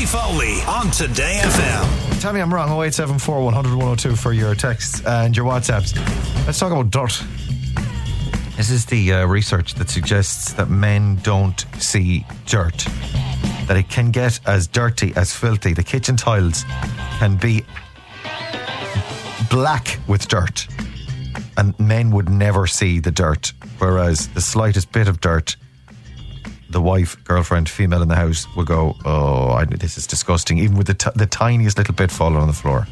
Willie Foley on Today FM. Tell me I'm wrong. 0874 100 102 for your texts and your WhatsApps. Let's talk about dirt. This is the research that suggests that men don't see dirt. That it can get as dirty, as filthy. The kitchen tiles can be black with dirt. And men would never see the dirt. Whereas the slightest bit of dirt, the wife, girlfriend, female in the house will go, oh, this is disgusting. Even with the tiniest little bit falling on the floor.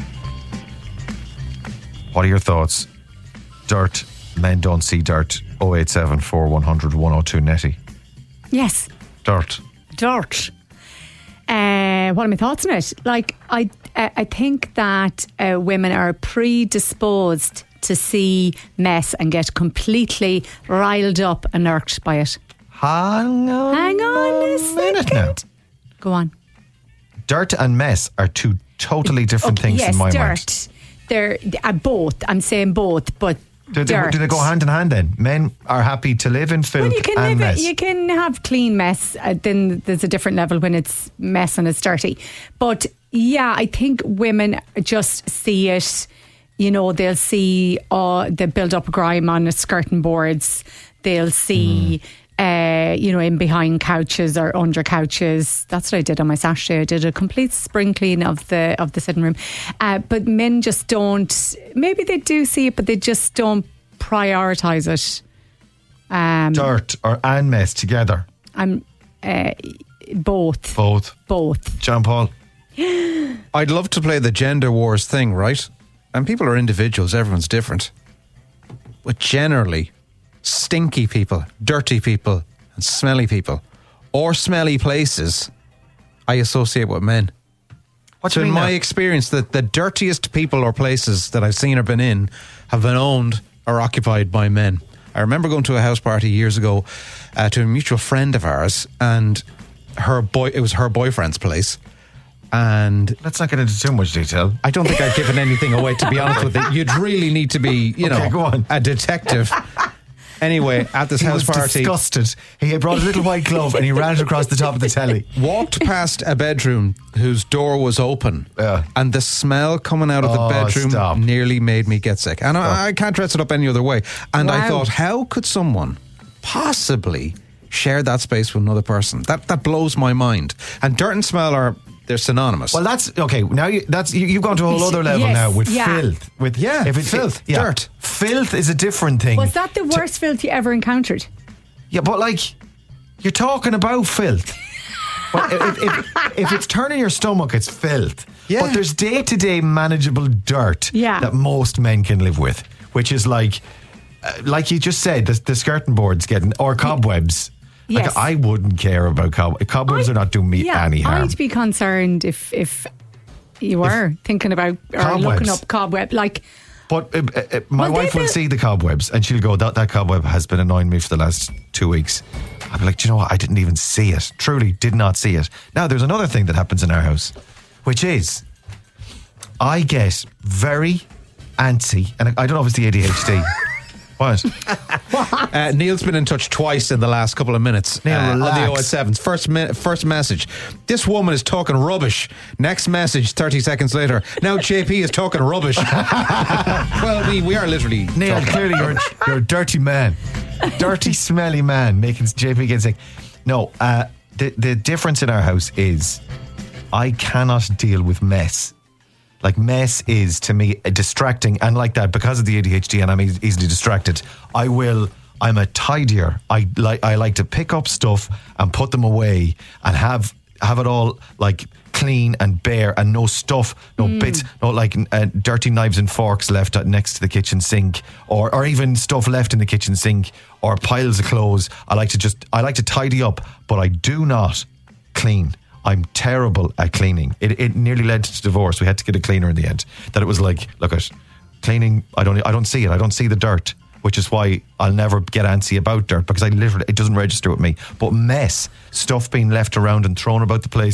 What are your thoughts? Dirt. Men don't see dirt. 0874 100 102 Nettie. Yes. Dirt. What are my thoughts on it? Like, I think that women are predisposed to see mess and get completely riled up and irked by it. Hang on a minute now. Go on. Dirt and mess are two totally different things in my mind. Yes, dirt. They're both. I'm saying both, but do they go hand in hand then? Men are happy to live in filth and mess. You can have clean mess. Then there's a different level when it's mess and it's dirty. But yeah, I think women just see it. You know, they'll see the build up grime on the skirting boards. They'll see, in behind couches or under couches. That's what I did on my Saturday. I did a complete spring clean of the sitting room. But men just don't. Maybe they do see it, but they just don't prioritise it. Dirt and mess together. Both. John Paul. I'd love to play the gender wars thing, right? And people are individuals, everyone's different. But generally, stinky people, dirty people, and smelly people, or smelly places, I associate with men. So in my experience, the dirtiest people or places that I've seen or been in have been owned or occupied by men. I remember going to a house party years ago to a mutual friend of ours, and it was her boyfriend's place. And let's not get into too much detail. I don't think I've given anything away, to be honest with you. You'd really need to be, go on. A detective. Anyway, at this house party, he was disgusted. He had brought a little white glove and he ran it across the top of the telly. Walked past a bedroom whose door was open, and the smell coming out of the bedroom nearly made me get sick. And I can't dress it up any other way. And I thought, how could someone possibly share that space with another person? That blows my mind. And dirt and smell they're synonymous. Well, that's okay. Now you've gone to a whole other level now with filth. If it's filth, dirt. Filth is a different thing. Was that the worst filth you ever encountered? Yeah, but you're talking about filth. Well, if it's turning your stomach, it's filth. Yeah. But there's day-to-day manageable dirt that most men can live with, which is like you just said, the skirting boards or cobwebs. Yes. I wouldn't care about cobwebs. Are not doing me any harm. I'd be concerned if you were thinking about or looking up cobweb. But my wife will see the cobwebs and she'll go, that cobweb has been annoying me for the last 2 weeks. I'll be like, do you know what? I didn't even see it. Truly did not see it. Now, there's another thing that happens in our house, which is I get very antsy, and I don't know if it's the ADHD. What? Neil's been in touch twice in the last couple of minutes. Neil, on the 087s. First message. This woman is talking rubbish. Next message, 30 seconds later. Now JP is talking rubbish. Well, we are literally. Neil, clearly you're a dirty man. Dirty, smelly man making JP get sick. No, the difference in our house is I cannot deal with mess. Like, mess is, to me, distracting, and like that, because of the ADHD and I'm easily distracted, I'm a tidier. I like to pick up stuff and put them away and have it all clean and bare and no stuff, no bits, no dirty knives and forks left next to the kitchen sink, or even stuff left in the kitchen sink, or piles of clothes. I like to tidy up, but I do not clean. I'm terrible at cleaning. It nearly led to divorce. We had to get a cleaner in the end. That it was like, look at cleaning. I don't see it. I don't see the dirt, which is why I'll never get antsy about dirt, because it doesn't register with me. But mess, stuff being left around and thrown about the place,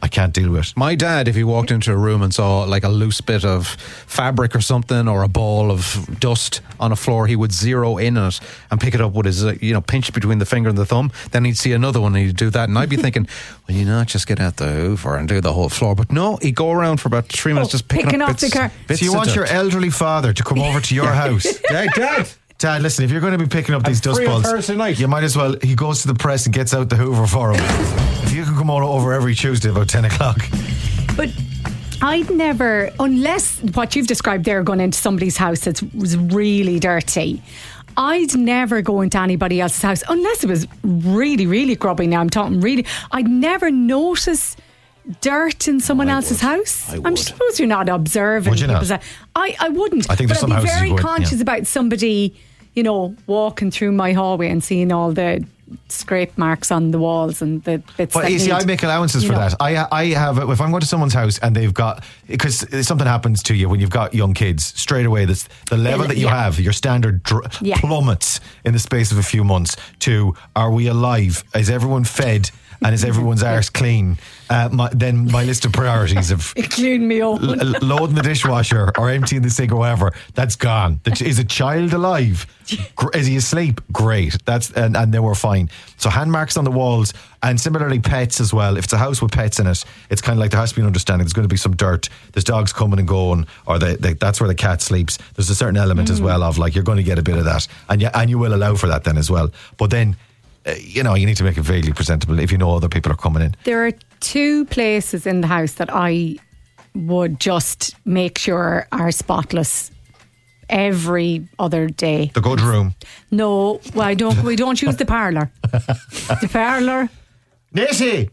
I can't deal with. My dad, if he walked into a room and saw like a loose bit of fabric or something, or a ball of dust on a floor, he would zero in on it and pick it up with his, pinch between the finger and the thumb. Then he'd see another one and he'd do that. And I'd be thinking, will you not just get out the Hoover and do the whole floor? But no, he'd go around for about 3 minutes just picking up off bits, the car. bits So you of want dirt. your elderly father to come over to your house? Dad, listen, if you're going to be picking up these dust free on balls, Thursday night. you might as well, he goes to the press and gets out the Hoover for him. If you can come on over every Tuesday about 10 o'clock. But I'd never, unless what you've described there, going into somebody's house that was really dirty, I'd never go into anybody else's house unless it was really, really grubby. Now I'm talking really. I'd never notice dirt in someone else's house. I'm suppose you're not observing. Would you not? people's house. I wouldn't. I think there's but some I'd be houses very you would, conscious yeah. about somebody, walking through my hallway and seeing all the scrape marks on the walls and the bits. But that you see, need, I make allowances for that. I have, if I'm going to someone's house and they've got, because something happens to you when you've got young kids, straight away, the level that you have, your standard plummets in the space of a few months to, are we alive? Is everyone fed? And is everyone's arse clean? Then my list of priorities of including me own. loading the dishwasher or emptying the sink or whatever, that's gone. Is a child alive? Is he asleep? Great. And then we're fine. So hand marks on the walls, and similarly pets as well. If it's a house with pets in it, it's kind of like there has to be an understanding. There's going to be some dirt. There's dogs coming and going, or that's where the cat sleeps. There's a certain element as well of like you're going to get a bit of that, and you will allow for that then as well. But then, you need to make it vaguely presentable if you know other people are coming in. There are 2 places in the house that I would just make sure are spotless every other day. The good room. No, we don't use the parlour. The parlour. Nettie!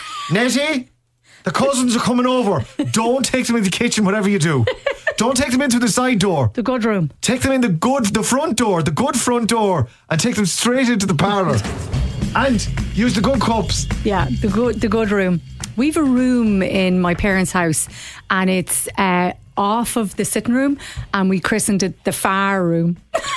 The cousins are coming over. Don't take them in the kitchen, whatever you do. Don't take them into the side door. The good room. Take them in the front door, the good front door, and take them straight into the parlour. And use the good cups. Yeah, the good room. We've a room in my parents' house, and it's off of the sitting room, and we christened it the far room.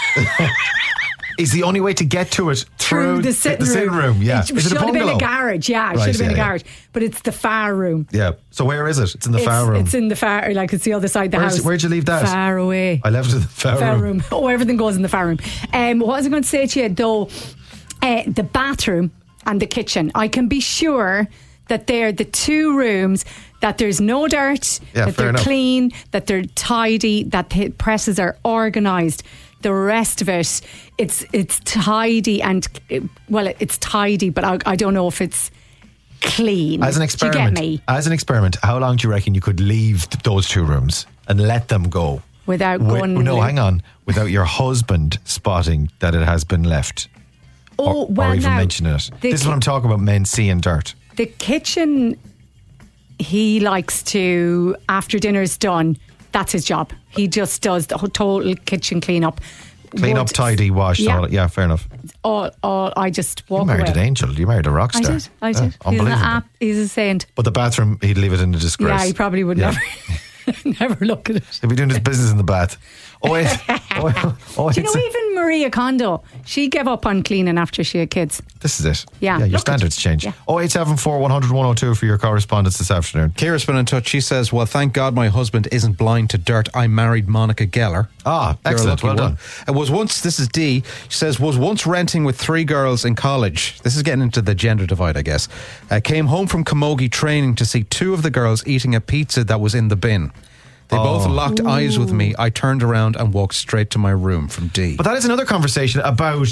Is the only way to get to it through the sitting room. Yeah. It Is it should a have been bungalow? a garage. Yeah, it Right, should have been yeah, a garage. But it's the far room. Yeah. So where is it? It's in the far room. It's in the far, like it's the other side of the house. Where'd you leave that? Far away. I left it in the far room. Oh, everything goes in the far room. What was I going to say to you though? The bathroom and the kitchen. I can be sure that they're the 2 rooms that there's no dirt, that they're clean, that they're tidy, that the presses are organised. The rest of it, it's tidy and it's tidy, but I don't know if it's clean. As an experiment, do you get me? As an experiment, how long do you reckon you could leave those 2 rooms and let them go without going? No, hang on. Without your husband spotting that it has been left, or even mentioning it. This is what I'm talking about. Men seeing dirt. The kitchen, he likes to, after dinner's done, that's his job. He just does the total kitchen clean up. Clean up, tidy, wash. Yeah. Yeah, fair enough. All. I just walk away. You married an angel. You married a rock star. I did. Unbelievable. He's a saint. But the bathroom, he'd leave it in a disgrace. Yeah, he probably would never look at it. He'd be doing his business in the bath. Oh wait. Do you know even Maria Kondo, she gave up on cleaning after she had kids. This is it. Yeah. Your standards change. Yeah. 0874 100 102 for your correspondence this afternoon. Kira's been in touch. She says, well, thank God my husband isn't blind to dirt. I married Monica Geller. Ah, excellent. Well done. It was once, this is D, she says, was once renting with 3 girls in college. This is getting into the gender divide, I guess. Came home from Camogie training to see 2 of the girls eating a pizza that was in the bin. They both locked eyes with me. I turned around and walked straight to my room. From D. But that is another conversation about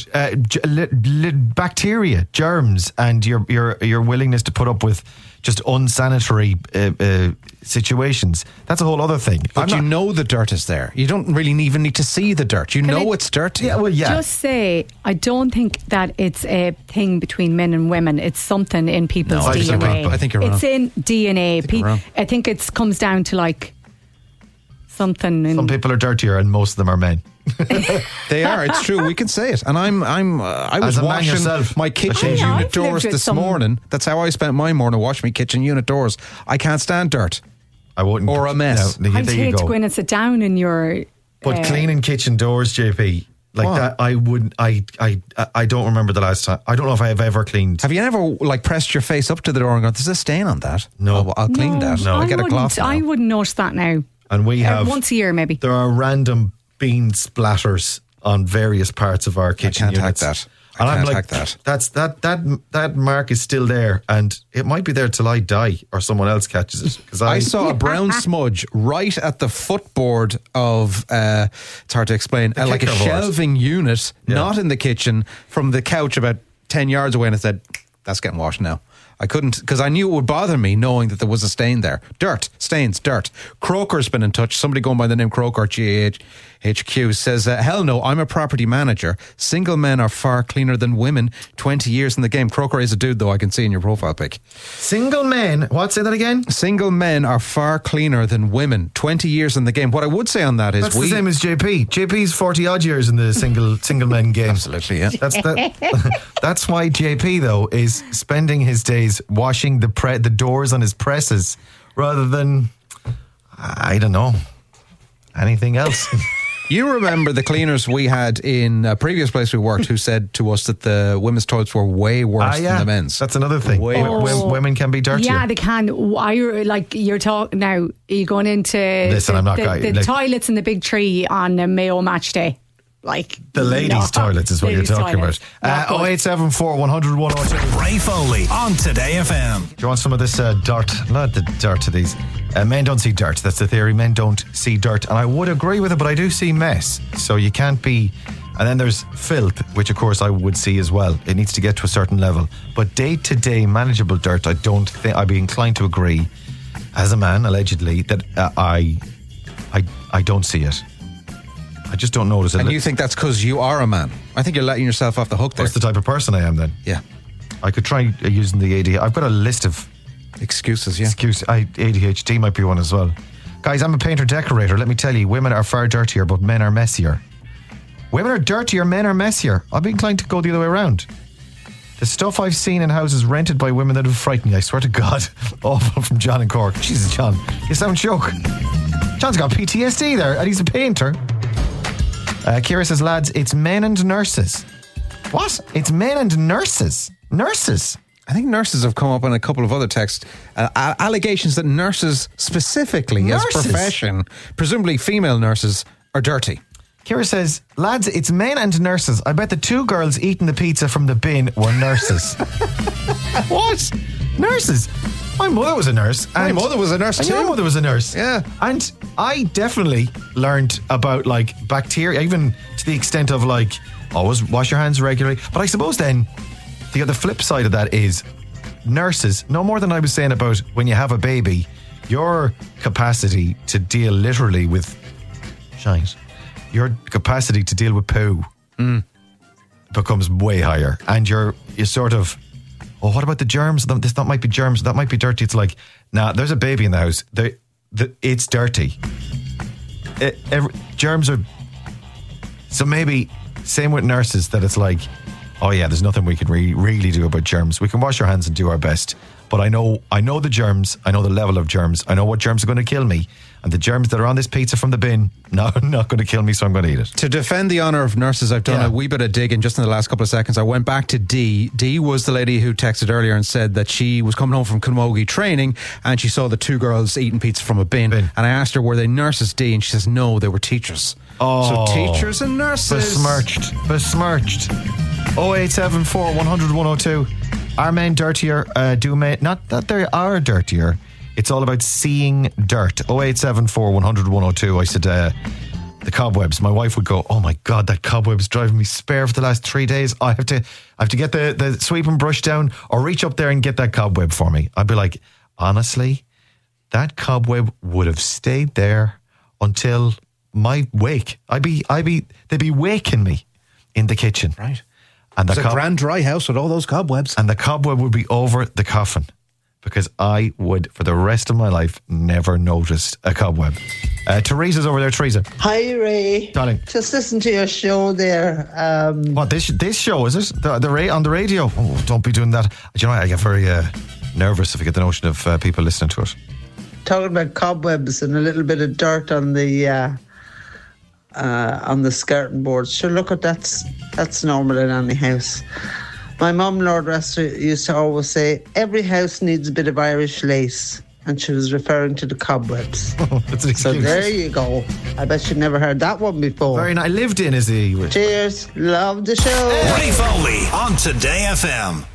bacteria, germs, and your willingness to put up with just unsanitary situations. That's a whole other thing. But you know the dirt is there. You don't really even need to see the dirt. You know it's dirty. Yeah, well, yeah. Just say, I don't think that it's a thing between men and women. It's something in people's DNA. I think you're wrong. It's in DNA. I think it comes down to like something. Some people are dirtier, and most of them are men. They are. It's true. We can say it. And I was washing my kitchen unit doors this morning. That's how I spent my morning, washing my kitchen unit doors. I can't stand dirt. I wouldn't. Or a mess. I'd hate to go in and sit down in your. But cleaning kitchen doors, JP, Like What? that, I wouldn't. I don't remember the last time. I don't know if I have ever cleaned. Have you never like pressed your face up to the door and gone, there's a stain on that? No. I'll clean that. No. I'll get a cloth now. I wouldn't notice that now. And we have once a year, maybe. There are random bean splatters on various parts of our kitchen can't hack units. that. And I I'm can't like, hack that. that mark is still there, and it might be there till I die or someone else catches it. Because I saw a brown smudge right at the footboard of, it's hard to explain, like a kicker board. shelving unit, Yeah. not in the kitchen, from the couch about 10 yards away, and I said, that's getting washed now. I couldn't, because I knew it would bother me knowing that there was a stain there. Dirt, stains, dirt. Croker's been in touch. Somebody going by the name Croker, GAHQ, says, hell no, I'm a property manager. Single men are far cleaner than women. 20 years in the game. Croker is a dude, though, I can see in your profile pic. single men. What? Say that again. Single men are far cleaner than women. 20 years in the game. What I would say on that is That's the same as JP. JP's 40 odd years in the single men game. Absolutely, yeah. That's why JP though is spending his days washing the doors on his presses rather than, I don't know, anything else. You remember the cleaners we had in a previous place we worked who said to us that the women's toilets were way worse than the men's. That's another thing. Way worse. Women can be dirtier. Yeah, they can. You're talking now. Are you going into Listen, I'm not the toilets in the big tree on a Mayo match day? Like The ladies' toilets is what you're Ladies' talking toilet. about. Not good. 0874 100 102. Ray Foley on Today FM. Do you want some of this dirt? Not the dirt of these. Men don't see dirt. That's the theory. Men don't see dirt. And I would agree with it, but I do see mess. So you can't be... And then there's filth, which of course I would see as well. It needs to get to a certain level. But day-to-day manageable dirt, I don't think... I'd be inclined to agree, as a man, allegedly, that I don't see it. I just don't notice it. And you think that's because you are a man? I think you're letting yourself off the hook there. That's the type of person I am then. Yeah. I could try using the ADHD. I've got a list of Excuses, yeah. ADHD might be one as well. Guys, I'm a painter decorator. Let me tell you, women are far dirtier, but men are messier. Women are dirtier, men are messier. I'd be inclined to go the other way around. The stuff I've seen in houses rented by women that have frightened me, I swear to God. Awful from John in Cork. Jesus, John, you sound shook. John's got PTSD there, and he's a painter. Kira says, lads, it's men and nurses. What? It's men and nurses. Nurses. I think nurses have come up on a couple of other texts. Allegations that nurses specifically as Nurses? profession, presumably female nurses, are dirty. Kira says, lads, it's men and nurses. I bet the two girls eating the pizza from the bin were nurses. What? Nurses? My mother was a nurse. My mother was a nurse and your too. mother was a nurse. Yeah. And I definitely learned about like bacteria, even to the extent of like, always wash your hands regularly. But I suppose then the other flip side of that is nurses, no more than I was saying about when you have a baby, your capacity to deal literally with shite, your capacity to deal with poo becomes way higher. And you're sort of, oh, what about the germs? That might be germs. That might be dirty. It's like, nah, there's a baby in the house. It's dirty. Germs are... So maybe, same with nurses, that it's like, oh yeah, there's nothing we can really do about germs. We can wash our hands and do our best. But I know the germs. I know the level of germs. I know what germs are going to kill me. And the germs that are on this pizza from the bin, not going to kill me, so I'm going to eat it. To defend the honour of nurses, I've done a wee bit of digging just in the last couple of seconds. I went back to Dee. Dee was the lady who texted earlier and said that she was coming home from Camogie training and she saw the two girls eating pizza from a bin. And I asked her, were they nurses, Dee? And she says, no, they were teachers. Oh, so teachers and nurses. Besmirched. 0874 100 102. Are men dirtier? Do men... Not that they are dirtier. It's all about seeing dirt. 0874 100 102. I said, the cobwebs. My wife would go, oh my God, that cobweb's driving me spare for the last 3 days. I have to get the sweeping brush down or reach up there and get that cobweb for me. I'd be like, honestly, that cobweb would have stayed there until my wake. They'd be waking me in the kitchen. Right. And it's a grand dry house with all those cobwebs. And the cobweb would be over the coffin. Because I would, for the rest of my life, never noticed a cobweb. Teresa's over there. Teresa. Hi, Ray. Darling. Just listen to your show there. What, this show, is it? On the radio? Oh, don't be doing that. Do you know, I get very nervous if I get the notion of people listening to it. Talking about cobwebs and a little bit of dirt on the on the skirting board. Sure, look at that's normal in any house. My mum, Lord rest her, used to always say, every house needs a bit of Irish lace. And she was referring to the cobwebs. That's an So excuse. there you go. I bet you never heard that one before. Very nice. I lived in, is he? Cheers. Love the show. Ray Foley on Today FM.